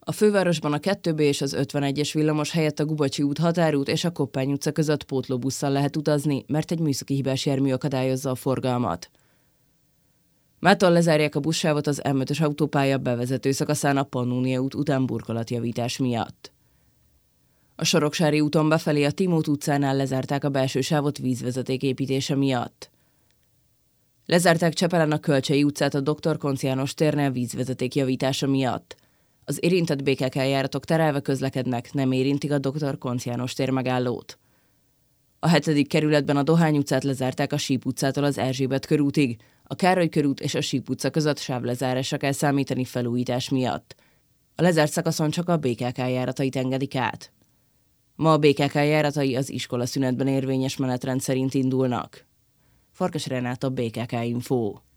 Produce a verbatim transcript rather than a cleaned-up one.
A fővárosban a kettő B és az ötvenegyes villamos helyett a Gubacsi út, Határút és a Koppány utca között pótlóbusszal lehet utazni, mert egy műszaki hibás jármű akadályozza a forgalmat. Mától lezárják a buszsávot az M ötös autópálya bevezető szakaszán a Pannónia út után burkolatjavítás miatt. A Soroksári úton befelé a Timót utcánál lezárták a belső sávot vízvezeték építése miatt. Lezárták Csepelen a Kölcsei utcát a doktor Koncz János térnél vízvezeték javítása miatt. Az érintett bé ká ká járatok terelve közlekednek, nem érintik a doktor Koncz János tér megállót. A hetedik kerületben a Dohány utcát lezárták a Síp utcától az Erzsébet körútig, a Károly körút és a Síp utca között sávlezárásra kell számítani felújítás miatt. A lezárt szakaszon csak a bé ká ká járatait engedik át. Ma a bé ká ká járatai az iskola szünetben érvényes menetrend szerint indulnak. Farkas Renáta, bé ká ká Info.